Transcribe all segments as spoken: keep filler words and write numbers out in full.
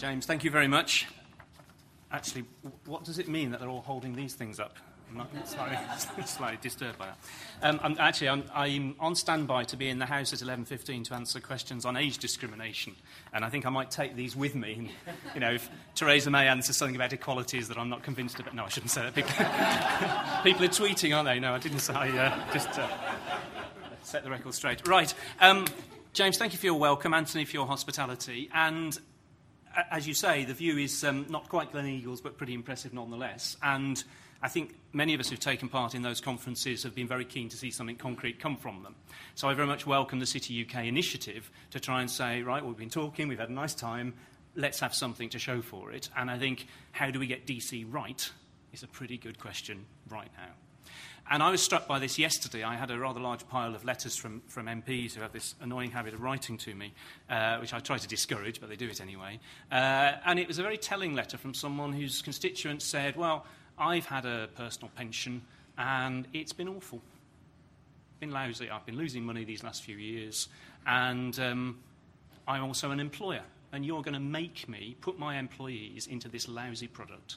James, thank you very much. Actually, what does it mean that they're all holding these things up? I'm not slightly, slightly disturbed by that. Um, I'm, actually, I'm, I'm on standby to be in the House at eleven fifteen to answer questions on age discrimination, and I think I might take these with me. And, you know, if Theresa May answers something about equalities that I'm not convinced about... No, I shouldn't say that. People, people are tweeting, aren't they? No, I didn't say... Uh, just uh, set the record straight. Right. Um, James, thank you for your welcome. Anthony, for your hospitality. And... as you say, the view is um, not quite Gleneagles, but pretty impressive nonetheless. And I think many of us who've taken part in those conferences have been very keen to see something concrete come from them. So I very much welcome the City U K initiative to try and say, right, well, we've been talking, we've had a nice time, let's have something to show for it. And I think, how do we get D C right is a pretty good question right now. And I was struck by this yesterday. I had a rather large pile of letters from, from M Ps who have this annoying habit of writing to me, uh, which I try to discourage, but they do it anyway. Uh, and it was a very telling letter from someone whose constituents said, well, I've had a personal pension and it's been awful. Been lousy. I've been losing money these last few years. And um, I'm also an employer. And you're going to make me put my employees into this lousy product.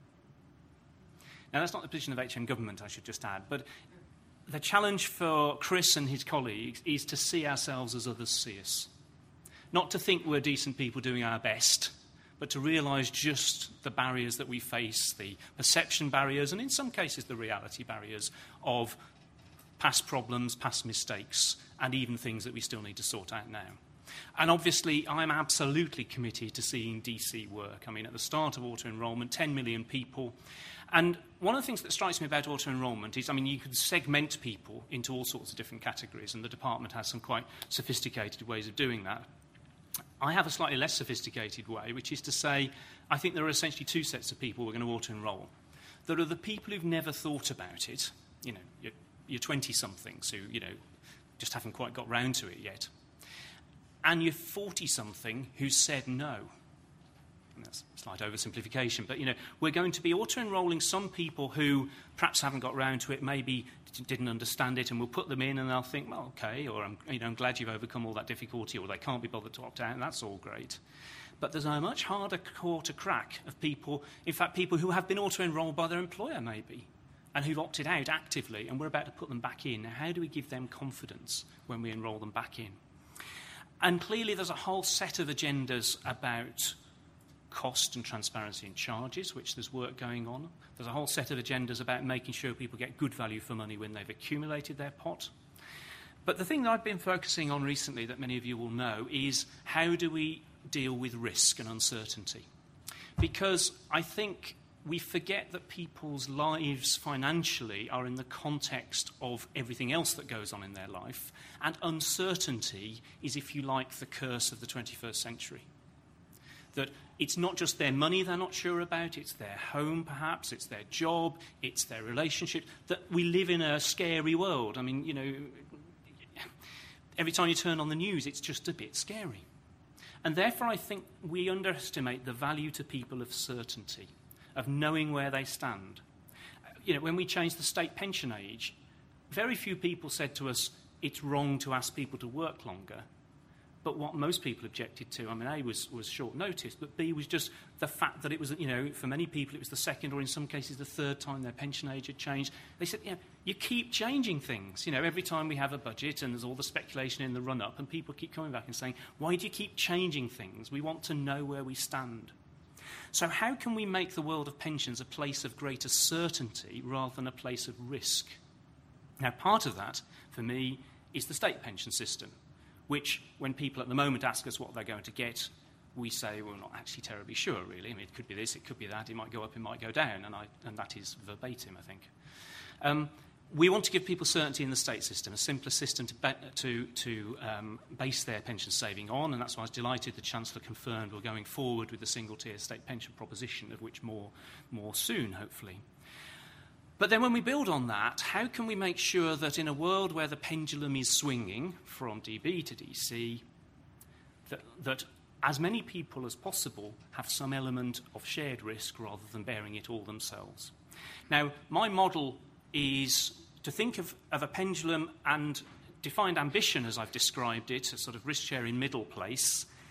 Now, that's not the position of H M government, I should just add, but the challenge for Chris and his colleagues is to see ourselves as others see us. Not to think we're decent people doing our best, but to realise just the barriers that we face, the perception barriers, and in some cases the reality barriers of past problems, past mistakes, and even things that we still need to sort out now. And obviously, I'm absolutely committed to seeing D C work. I mean, at the start of auto-enrolment, ten million people. And one of the things that strikes me about auto-enrolment is, I mean, you can segment people into all sorts of different categories, and the department has some quite sophisticated ways of doing that. I have a slightly less sophisticated way, which is to say, I think there are essentially two sets of people we're going to auto-enrol. There are the people who've never thought about it, you know, your, your twenty-somethings who, you know, just haven't quite got round to it yet. And your forty-something who said no. And that's a slight oversimplification, but, you know, we're going to be auto-enrolling some people who perhaps haven't got round to it, maybe didn't understand it, and we'll put them in and they'll think, well, OK, or I'm, you know, I'm glad you've overcome all that difficulty, or they can't be bothered to opt out, and that's all great. But there's a much harder core to crack of people, in fact, people who have been auto-enrolled by their employer, maybe, and who've opted out actively, and we're about to put them back in. Now, how do we give them confidence when we enrol them back in? And clearly there's a whole set of agendas about cost and transparency in charges, which there's work going on. There's a whole set of agendas about making sure people get good value for money when they've accumulated their pot. But the thing that I've been focusing on recently that many of you will know is how do we deal with risk and uncertainty? Because I think we forget that people's lives financially are in the context of everything else that goes on in their life, and uncertainty is, if you like, the curse of the twenty-first century. That it's not just their money they're not sure about, it's their home perhaps, it's their job, it's their relationship, that we live in a scary world. I mean, you know, every time you turn on the news, it's just a bit scary. And therefore I think we underestimate the value to people of certainty, of knowing where they stand. You know, when we changed the state pension age, very few people said to us, it's wrong to ask people to work longer. But what most people objected to, I mean, A, was, was short notice, but B, was just the fact that it was, you know, for many people it was the second or in some cases the third time their pension age had changed. They said, you know, you keep changing things. You know, every time we have a budget and there's all the speculation in the run-up and people keep coming back and saying, why do you keep changing things? We want to know where we stand. So how can we make the world of pensions a place of greater certainty rather than a place of risk? Now, part of that, for me, is the state pension system, which, when people at the moment ask us what they're going to get, we say, well, we're not actually terribly sure, really. I mean, it could be this, it could be that, it might go up, it might go down, and, I, and that is verbatim, I think. Um, we want to give people certainty in the state system, a simpler system to, be, to, to um, base their pension saving on, and that's why I was delighted the Chancellor confirmed we're going forward with the single-tier state pension proposition, of which more, more soon, hopefully. But then when we build on that, how can we make sure that in a world where the pendulum is swinging from D B to D C, that, that as many people as possible have some element of shared risk rather than bearing it all themselves? Now, my model is to think of, of a pendulum and defined ambition, as I've described it, a sort of risk-sharing middle place,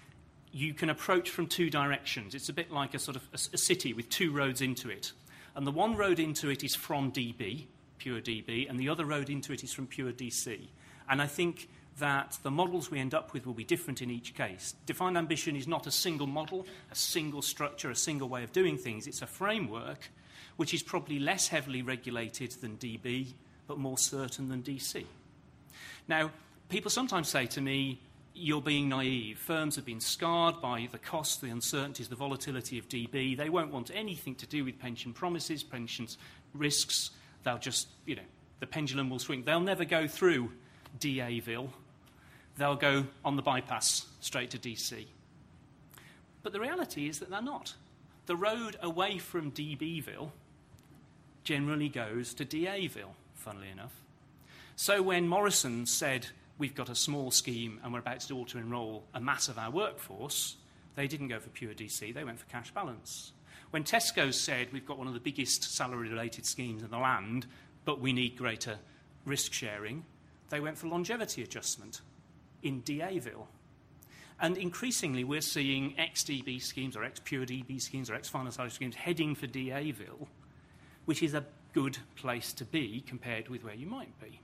you can approach from two directions. It's a bit like a sort of a, a city with two roads into it. And the one road into it is from D B, pure D B, and the other road into it is from pure D C. And I think that the models we end up with will be different in each case. Defined ambition is not a single model, a single structure, a single way of doing things. It's a framework which is probably less heavily regulated than D B, but more certain than D C. Now, people sometimes say to me, you're being naive. Firms have been scarred by the costs, the uncertainties, the volatility of D B. They won't want anything to do with pension promises, pensions risks. They'll just, you know, the pendulum will swing. They'll never go through D A-ville. They'll go on the bypass straight to D C. But the reality is that they're not. The road away from D B-ville generally goes to D A-ville, funnily enough. So when Morrison said, we've got a small scheme and we're about to auto-enroll a mass of our workforce, they didn't go for pure D C, they went for cash balance. When Tesco said, we've got one of the biggest salary-related schemes in the land, but we need greater risk sharing, they went for longevity adjustment in D A-ville. And increasingly, we're seeing ex-D B schemes or ex-pure D B schemes or ex-final salary schemes heading for D A-ville, which is a good place to be compared with where you might be.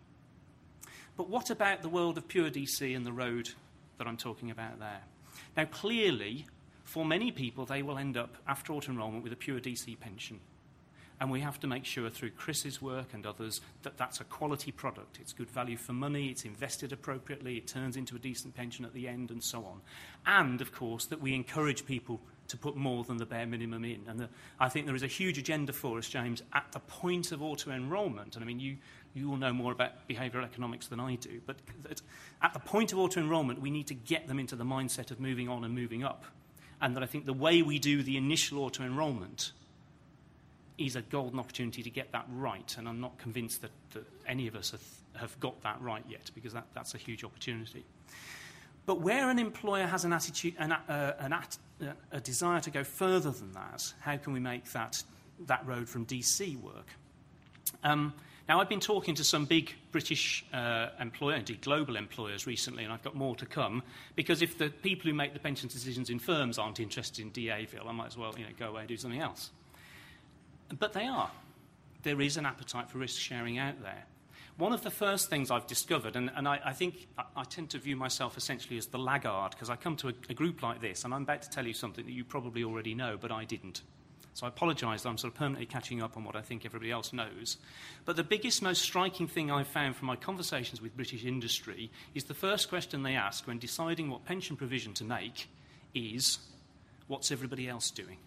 But what about the world of pure D C and the road that I'm talking about there? Now, clearly, for many people, they will end up, after auto-enrolment, with a pure D C pension. And we have to make sure through Chris's work and others that that's a quality product. It's good value for money, it's invested appropriately, it turns into a decent pension at the end, and so on. And, of course, that we encourage people to put more than the bare minimum in. And the, I think there is a huge agenda for us, James, at the point of auto-enrolment. And, I mean, you, you all know more about behavioural economics than I do, but at the point of auto-enrolment, we need to get them into the mindset of moving on and moving up. And that I think the way we do the initial auto-enrolment is a golden opportunity to get that right, and I'm not convinced that, that any of us have, have got that right yet, because that, that's a huge opportunity. But where an employer has an attitude, an, uh, an at, uh, a desire to go further than that, how can we make that, that road from D C work? Um, now, I've been talking to some big British uh, employer, indeed global employers recently, and I've got more to come, because if the people who make the pension decisions in firms aren't interested in D A-ville, I might as well, you know, go away and do something else. But they are. There is an appetite for risk sharing out there. One of the first things I've discovered, and, and I, I think I, I tend to view myself essentially as the laggard, because I come to a, a group like this, and I'm about to tell you something that you probably already know, but I didn't. So I apologise that I'm sort of permanently catching up on what I think everybody else knows. But the biggest, most striking thing I've found from my conversations with British industry is the first question they ask when deciding what pension provision to make is, what's everybody else doing?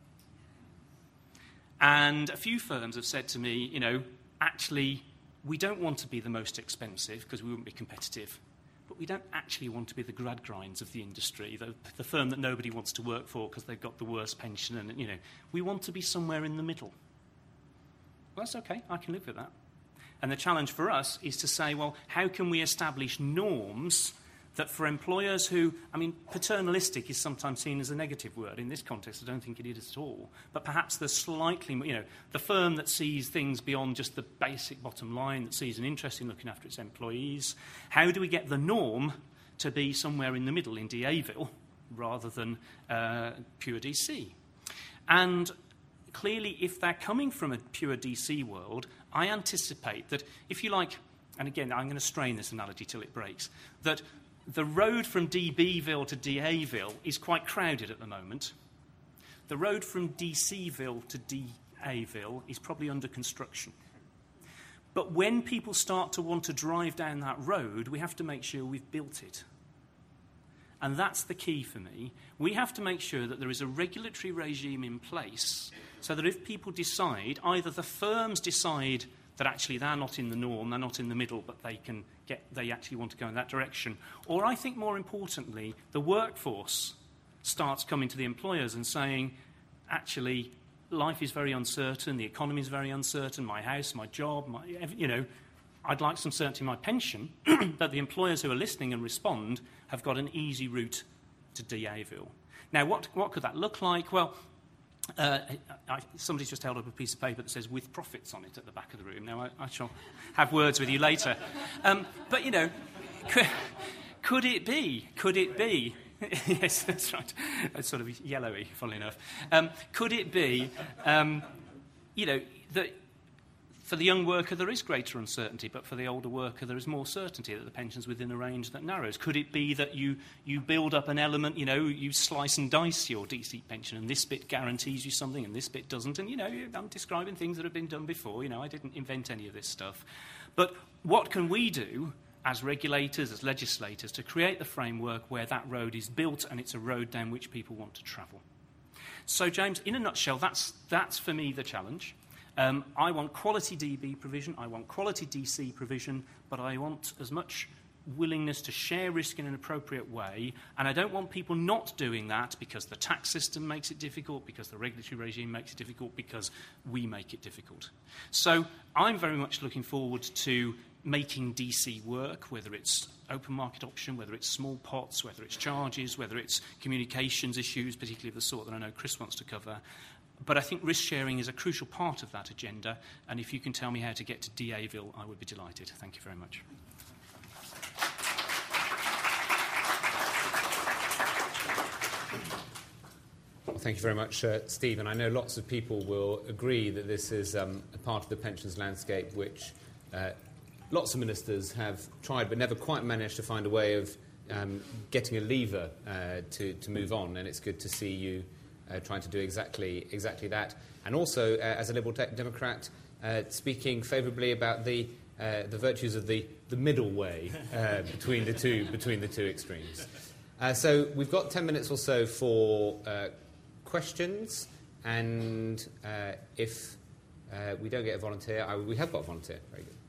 And a few firms have said to me, you know, actually, we don't want to be the most expensive because we wouldn't be competitive, but we don't actually want to be the Gradgrinds of the industry, the, the firm that nobody wants to work for because they've got the worst pension, and, you know, we want to be somewhere in the middle. Well, that's okay, I can live with that. And the challenge for us is to say, well, how can we establish norms that for employers who, I mean, paternalistic is sometimes seen as a negative word. In this context, I don't think it is at all. But perhaps the slightly, you know, the firm that sees things beyond just the basic bottom line, that sees an interest in looking after its employees, how do we get the norm to be somewhere in the middle in D A-ville rather than uh, pure D C? And clearly, if they're coming from a pure D C world, I anticipate that, if you like, and again, I'm going to strain this analogy till it breaks, that the road from D B-ville to D A-ville is quite crowded at the moment. The road from D C-ville to D A-ville is probably under construction. But when people start to want to drive down that road, we have to make sure we've built it. And that's the key for me. We have to make sure that there is a regulatory regime in place so that if people decide, either the firms decide that actually they're not in the norm, they're not in the middle, but they can get, they actually want to go in that direction. Or I think more importantly, the workforce starts coming to the employers and saying, actually, life is very uncertain, the economy is very uncertain, my house, my job, my, you know, I'd like some certainty in my pension, that the employers who are listening and respond have got an easy route to D A-ville. Now, what, what could that look like? Well, Uh, I, somebody's just held up a piece of paper that says with profits on it at the back of the room. Now, I, I shall have words with you later. Um, but, you know, could, could it be, could it be Yes, that's right. It's sort of yellowy, funnily enough. Um, could it be, um, you know, that for the young worker there is greater uncertainty, but for the older worker there is more certainty that the pension's within a range that narrows? Could it be that you, you build up an element, you know, you slice and dice your D C pension, and this bit guarantees you something and this bit doesn't? And, you know, I'm describing things that have been done before. You know, I didn't invent any of this stuff. But what can we do as regulators, as legislators, to create the framework where that road is built and it's a road down which people want to travel? So, James, in a nutshell, that's, that's for me the challenge. Um, I want quality D B provision, I want quality D C provision, but I want as much willingness to share risk in an appropriate way, and I don't want people not doing that because the tax system makes it difficult, because the regulatory regime makes it difficult, because we make it difficult. So I'm very much looking forward to making D C work, whether it's open market option, whether it's small pots, whether it's charges, whether it's communications issues, particularly of the sort that I know Chris wants to cover. But I think risk sharing is a crucial part of that agenda, and if you can tell me how to get to D A-ville, I would be delighted. Thank you very much. Well, thank you very much, uh, Steve. And I know lots of people will agree that this is um, a part of the pensions landscape which uh, lots of ministers have tried but never quite managed to find a way of um, getting a lever uh, to, to move on. And it's good to see you uh, trying to do exactly, exactly that. And also, uh, as a Liberal de- Democrat, uh, speaking favourably about the, uh, the virtues of the, the middle way uh, between, the two, between the two extremes. Uh, so we've got ten minutes or so for uh, questions, and uh, if uh, we don't get a volunteer, I, we have got a volunteer. Very good.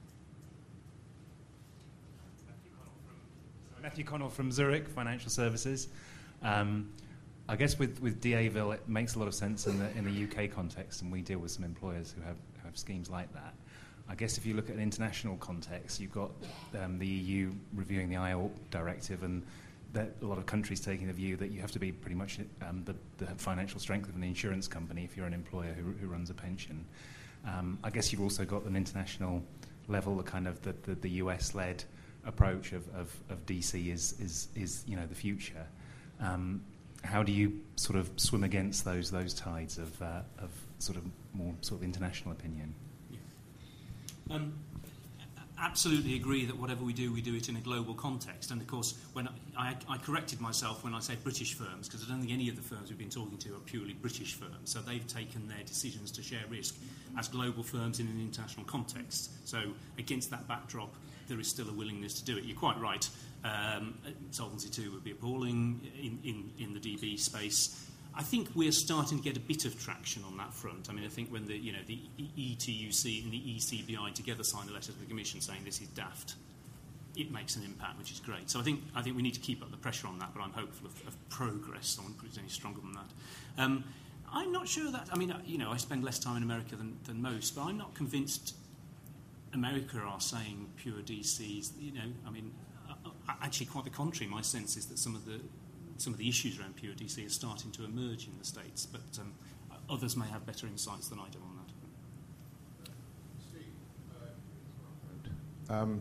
Matthew Connell from Zurich Financial Services. Um, I guess with, with D A-ville, it makes a lot of sense in the in the U K context, and we deal with some employers who have, who have schemes like that. I guess if you look at an international context, you've got um, the E U reviewing the I O R P directive, and that a lot of countries taking the view that you have to be pretty much um, the, the financial strength of an insurance company if you're an employer who, who runs a pension. Um, I guess you've also got an international level, the kind of the, the, the U S-led approach of, of, of D C is, is, is you know, the future. Um, how do you sort of swim against those those tides of, uh, of sort of more sort of international opinion? Yeah. Um, absolutely agree that whatever we do, we do it in a global context. And of course, when I, I, I corrected myself when I said British firms, because I don't think any of the firms we've been talking to are purely British firms. So they've taken their decisions to share risk as global firms in an international context. So against that backdrop, there is still a willingness to do it. You're quite right. Um, Solvency two would be appalling in, in, in the D B space. I think we're starting to get a bit of traction on that front. I mean, I think when the, you know, the E T U C and the E C B I together signed a letter to the Commission saying this is daft, it makes an impact, which is great. So I think I think we need to keep up the pressure on that, but I'm hopeful of, of progress. I won't put it any stronger than that. Um, I'm not sure that, I mean, you know, I spend less time in America than, than most, but I'm not convinced America are saying pure D Cs. You know, I mean, uh, actually quite the contrary. My sense is that some of the some of the issues around pure D C are starting to emerge in the States, but um, others may have better insights than I do on that. Um,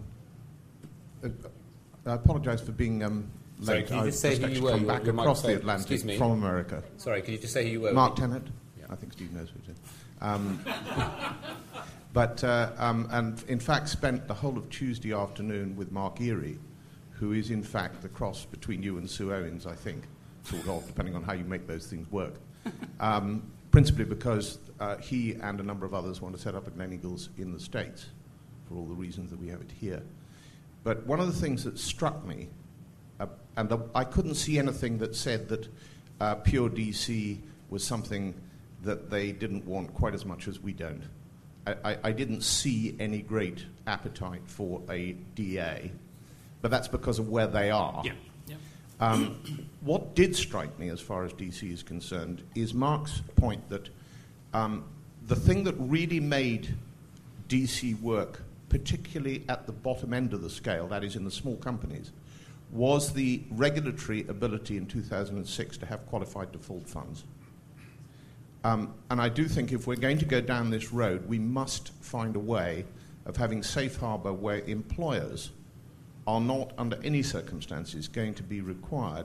I apologise for being um, late. Sorry, can you just I say who you were? come Your, back your across the microphone. Atlantic from America. Sorry, can you just say who you were? Mark Tennant. Yeah. I think Steve knows who it is. Um, but, uh, um, and in fact spent the whole of Tuesday afternoon with Mark Erie, who is in fact the cross between you and Sue Owens, I think, sort of, depending on how you make those things work. Um, principally because uh, he and a number of others want to set up a Gleneagles in the States, for all the reasons that we have it here. But one of the things that struck me, uh, and the, I couldn't see anything that said that uh, pure D C was something that they didn't want quite as much as we don't. I, I, I didn't see any great appetite for a D A, but that's because of where they are. Yeah. Yeah. Um, what did strike me as far as D C is concerned is Mark's point that um, the thing that really made D C work, particularly at the bottom end of the scale, that is in the small companies, was the regulatory ability in two thousand six to have qualified default funds. Um, and I do think if we're going to go down this road, we must find a way of having safe harbour where employers are not, under any circumstances, going to be required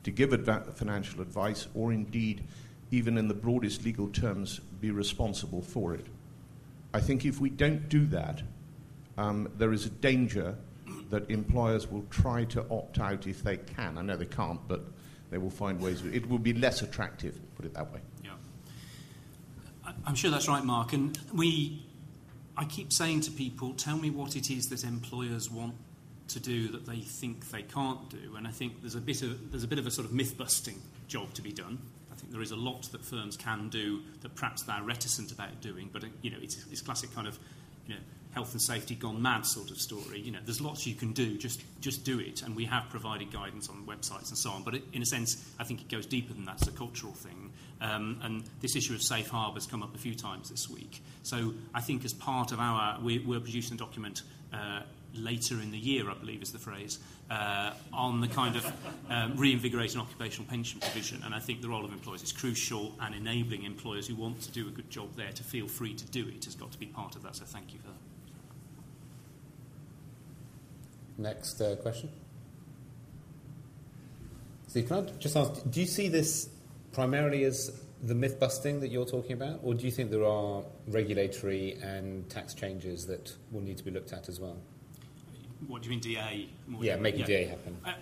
to give adva- financial advice, or indeed, even in the broadest legal terms, be responsible for it. I think if we don't do that, um, there is a danger that employers will try to opt out if they can. I know they can't, but they will find ways. It will be less attractive, put it that way. Yeah, I'm sure that's right, Mark. And we, I keep saying to people, tell me what it is that employers want to do that they think they can't do. And I think there's a bit of there's a bit of a sort of myth-busting job to be done. I think there is a lot that firms can do that perhaps they're reticent about doing. But you know, it's it's classic kind of, you know, health and safety gone mad sort of story. You know, there's lots you can do. Just just do it. And we have provided guidance on websites and so on. But it, in a sense, I think it goes deeper than that. It's a cultural thing. Um, and this issue of safe harbour has come up a few times this week. So I think as part of our, we, we're producing a document uh, later in the year, I believe is the phrase, uh, on the kind of um, reinvigorating occupational pension provision. And I think the role of employers is crucial, and enabling employers who want to do a good job there to feel free to do it has got to be part of that. So thank you for that. Next uh, question. Steve, can I just ask, do you see this primarily as the myth-busting that you're talking about, or do you think there are regulatory and tax changes that will need to be looked at as well? What do you mean, D A? More yeah, than, making yeah. D A happen. Uh,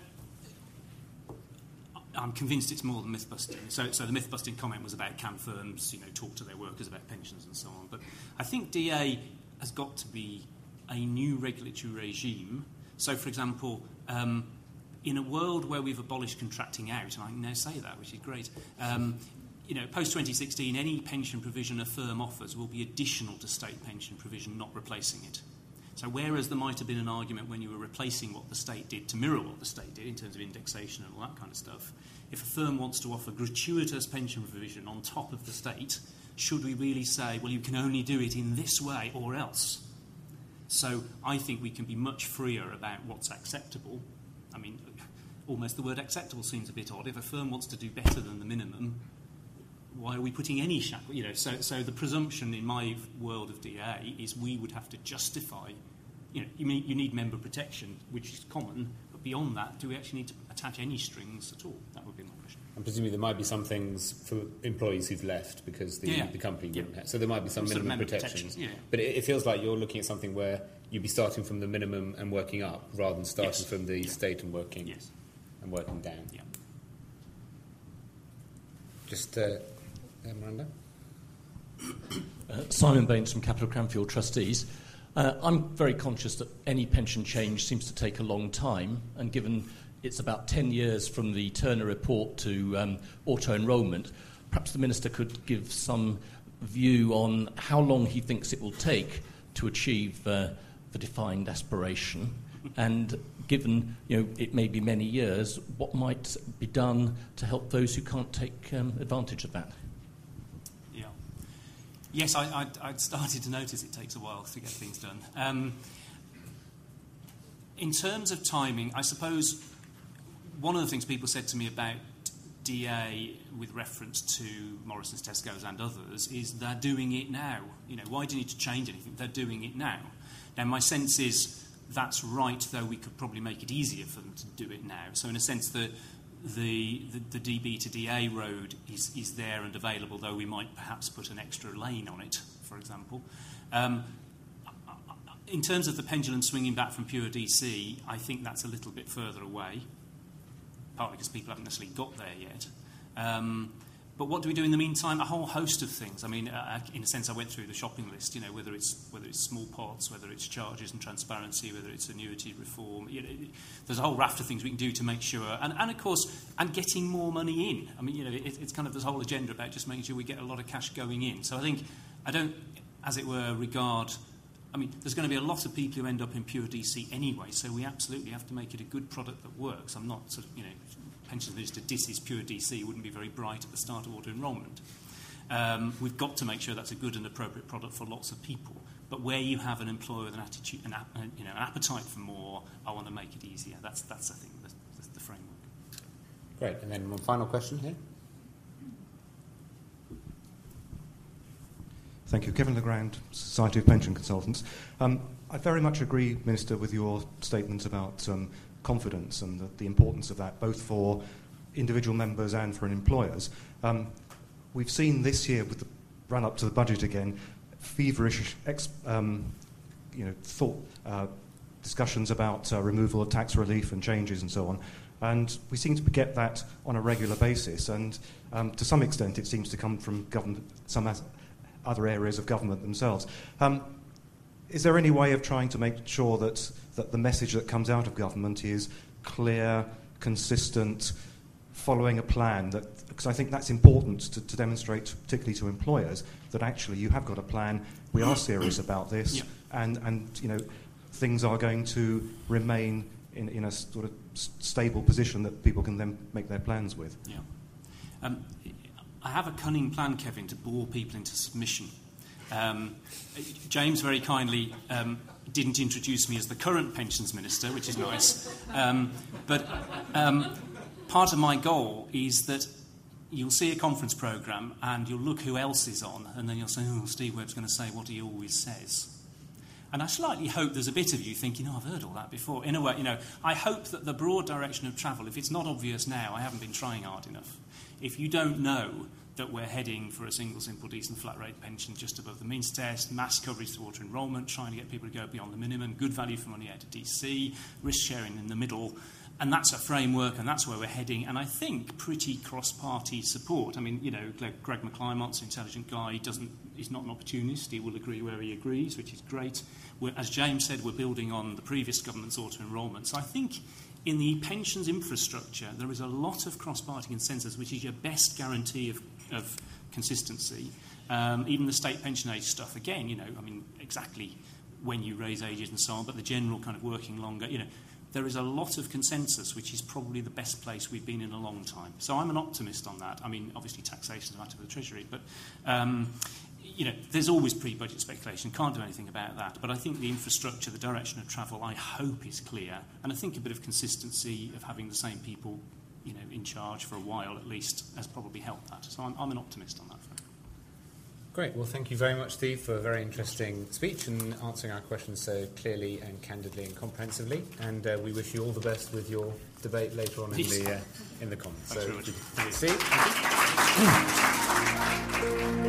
I'm convinced it's more than myth-busting. So, so the myth-busting comment was about can firms, you know, talk to their workers about pensions and so on. But I think D A has got to be a new regulatory regime. So, for example, um, in a world where we've abolished contracting out, and I can now say that, which is great, um, you know, post twenty sixteen, any pension provision a firm offers will be additional to state pension provision, not replacing it. So whereas there might have been an argument when you were replacing what the state did to mirror what the state did in terms of indexation and all that kind of stuff, if a firm wants to offer gratuitous pension provision on top of the state, should we really say, well, you can only do it in this way or else? So I think we can be much freer about what's acceptable. I mean, almost the word acceptable seems a bit odd. If a firm wants to do better than the minimum, why are we putting any shackle? You know, so, so the presumption in my world of D A is we would have to justify, you know, you, mean, you need member protection, which is common, but beyond that, do we actually need to attach any strings at all? That would be my question. And presumably there might be some things for employees who've left because the, yeah. the company yeah. wouldn't have. So there might be some sort minimum of protections. Yeah. But it, it feels like you're looking at something where you'd be starting from the minimum and working up rather than starting yes. from the yeah. state and working yes. and working down. Yeah. Just uh, uh, Miranda? Uh, Simon Baines from Capital Cranfield Trustees. Uh, I'm very conscious that any pension change seems to take a long time, and given it's about ten years from the Turner report to um, auto-enrolment, perhaps the Minister could give some view on how long he thinks it will take to achieve uh, the defined aspiration, and given, you know, it may be many years, what might be done to help those who can't take um, advantage of that? Yeah. Yes, I, I'd, I'd started to notice it takes a while to get things done. Um, in terms of timing, I suppose one of the things people said to me about D A with reference to Morrison's, Tesco's and others is they're doing it now. You know, why do you need to change anything? They're doing it now. Now, my sense is that's right, though we could probably make it easier for them to do it now. So in a sense, the the, the, the D B to D A road is, is there and available, though we might perhaps put an extra lane on it, for example. Um, in terms of the pendulum swinging back from pure D C, I think that's a little bit further away, partly because people haven't necessarily got there yet. Um, but what do we do in the meantime? A whole host of things. I mean, uh, in a sense, I went through the shopping list. You know, whether it's whether it's small pots, whether it's charges and transparency, whether it's annuity reform. You know, there's a whole raft of things we can do to make sure, and, and of course, and getting more money in. I mean, you know, it, it's kind of this whole agenda about just making sure we get a lot of cash going in. So I think I don't, as it were, regard. I mean, there's going to be a lot of people who end up in pure D C anyway. So we absolutely have to make it a good product that works. I'm not sort of, you know. Pensions Minister disses pure D C wouldn't be very bright at the start of auto-enrolment. Um, we've got to make sure that's a good and appropriate product for lots of people. But where you have an employer with an attitude, an, ap- you know, an appetite for more, I want to make it easier. That's, that's I think, the, the, the framework. Great. And then one final question here. Thank you. Kevin Legrand, Society of Pension Consultants. Um, I very much agree, Minister, with your statements about um, confidence and the, the importance of that, both for individual members and for employers. Um, we've seen this year, with the run-up to the budget again, feverish ex, um, you know, thought uh, discussions about uh, removal of tax relief and changes and so on. And we seem to get that on a regular basis. And um, to some extent, it seems to come from government, some as- other areas of government themselves. Um, is there any way of trying to make sure that, that the message that comes out of government is clear, consistent, following a plan? That, because I think that's important to, to demonstrate, particularly to employers, that actually you have got a plan, we are serious about this, yeah. and, and you know, things are going to remain in, in a sort of stable position that people can then make their plans with. Yeah. Um, I have a cunning plan, Kevin, to bore people into submission. Um, James very kindly um, didn't introduce me as the current pensions minister, which is nice. Um, but um, part of my goal is that you'll see a conference programme and you'll look who else is on, and then you'll say, oh, Steve Webb's going to say what he always says. And I slightly hope there's a bit of you thinking, oh, I've heard all that before. In a way, you know, I hope that the broad direction of travel, if it's not obvious now, I haven't been trying hard enough. If you don't know that we're heading for a single, simple, decent, flat-rate pension just above the means test, mass coverage to auto-enrolment, trying to get people to go beyond the minimum, good value for money out of D C, risk-sharing in the middle, and that's a framework, and that's where we're heading, and I think pretty cross-party support. I mean, you know, Greg McClymont's an intelligent guy. He doesn't, he's not an opportunist. He will agree where he agrees, which is great. We're, as James said, we're building on the previous government's auto-enrolment. So I think in the pensions infrastructure, there is a lot of cross-party consensus, which is your best guarantee of, of consistency. Um, even the state pension age stuff, again, you know, I mean, exactly when you raise ages and so on, but the general kind of working longer, you know, there is a lot of consensus, which is probably the best place we've been in a long time. So I'm an optimist on that. I mean, obviously taxation is a matter for the Treasury, but, um, you know, there's always pre-budget speculation. Can't do anything about that. But I think the infrastructure, the direction of travel, I hope is clear. And I think a bit of consistency of having the same people, you know, in charge for a while at least has probably helped that. So I'm, I'm an optimist on that front. Great. Well, thank you very much, Steve, for a very interesting speech and answering our questions so clearly and candidly and comprehensively. And uh, we wish you all the best with your debate later on in the uh, in the Commons. Thanks So, very much. Steve. Thank you.